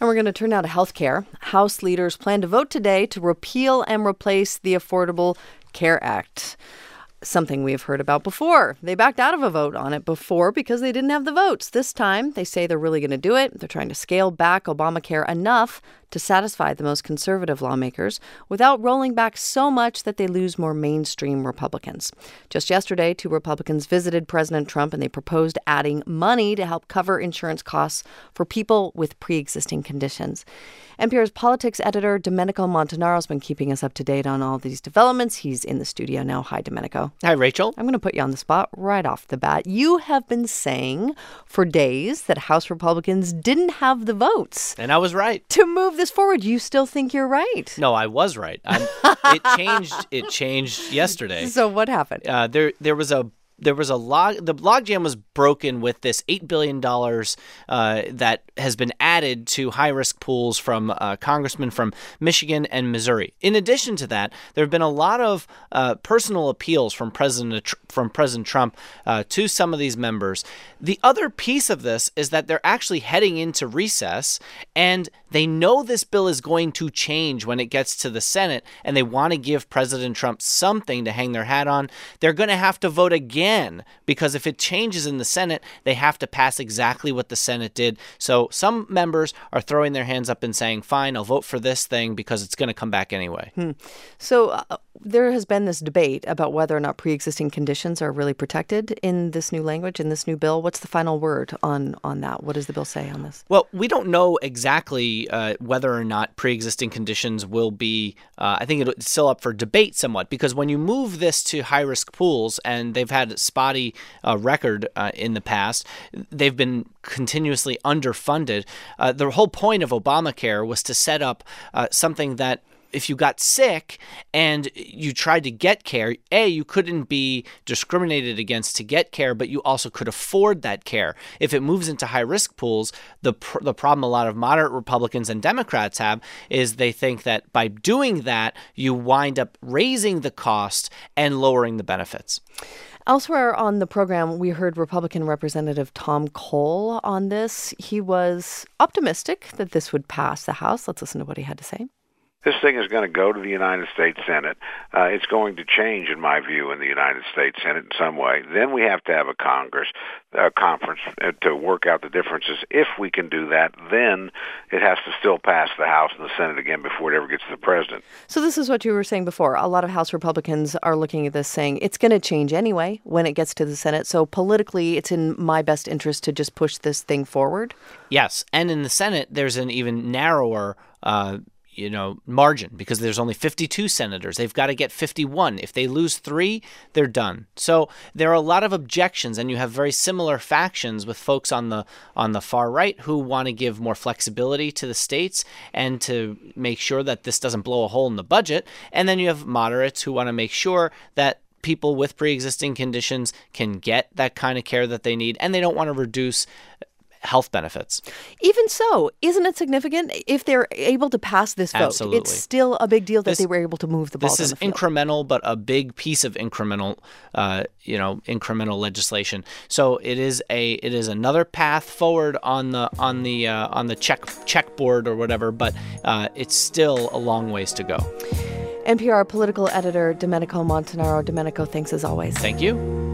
And we're going to turn now to health care. House leaders plan to vote today to repeal and replace the Affordable Care Act. Something we've heard about before. They backed out of a vote on it before because they didn't have the votes. This time, they say they're really going to do it. They're trying to scale back Obamacare enough to satisfy the most conservative lawmakers without rolling back so much that they lose more mainstream Republicans. Just yesterday, 2 Republicans visited President Trump and they proposed adding money to help cover insurance costs for people with pre-existing conditions. NPR's politics editor Domenico Montanaro has been keeping us up to date on all these developments. He's in the studio now. Hi, Domenico. Hi, Rachel. I'm going to put you on the spot right off the bat. You have been saying for days that House Republicans didn't have the votes. And I was right. To move this forward. You still think you're right? No, I was right. It changed yesterday. So what happened? There was a the logjam was broken with this $8 billion that has been added to high-risk pools from congressmen from Michigan and Missouri. In addition to that, there have been a lot of personal appeals from President Trump to some of these members. The other piece of this is that they're actually heading into recess, and they know this bill is going to change when it gets to the Senate, and they want to give President Trump something to hang their hat on. They're going to have to vote again because if it changes in the Senate, they have to pass exactly what the Senate did. So some members are throwing their hands up and saying, fine, I'll vote for this thing because it's going to come back anyway. So there has been this debate about whether or not pre-existing conditions are really protected in this new language, in this new bill. What's the final word on that? What does the bill say on this? Well, we don't know exactly whether or not pre-existing conditions will be, I think it's still up for debate somewhat, because when you move this to high-risk pools, and they've had a spotty record in the past, they've been continuously underfunded. The whole point of Obamacare was to set up something that if you got sick and you tried to get care, you couldn't be discriminated against to get care, but you also could afford that care. If it moves into high-risk pools, the problem a lot of moderate Republicans and Democrats have is they think that by doing that, you wind up raising the cost and lowering the benefits. Elsewhere on the program, we heard Republican Representative Tom Cole on this. He was optimistic that this would pass the House. Let's listen to what he had to say. This thing is going to go to the United States Senate. It's going to change, in my view, in the United States Senate in some way. Then we have to have a conference to work out the differences. If we can do that, then it has to still pass the House and the Senate again before it ever gets to the president. So this is what you were saying before. A lot of House Republicans are looking at this saying it's going to change anyway when it gets to the Senate. So politically, it's in my best interest to just push this thing forward. Yes. And in the Senate, there's an even narrower margin because there's only 52 senators. They've got to get 51. If they lose 3, they're done. So there are a lot of objections, and you have very similar factions with folks on the far right who want to give more flexibility to the states and to make sure that this doesn't blow a hole in the budget. And then you have moderates who want to make sure that people with pre-existing conditions can get that kind of care that they need, and they don't want to reduce health benefits. Even so, isn't it significant if they're able to pass this vote? Absolutely. It's still a big deal that they were able to move the ball down the field. This is incremental, but a big piece of incremental legislation. So it is another path forward on the checkboard or whatever, but it's still a long ways to go. NPR political editor Domenico Montanaro. Domenico, thanks as always. Thank you.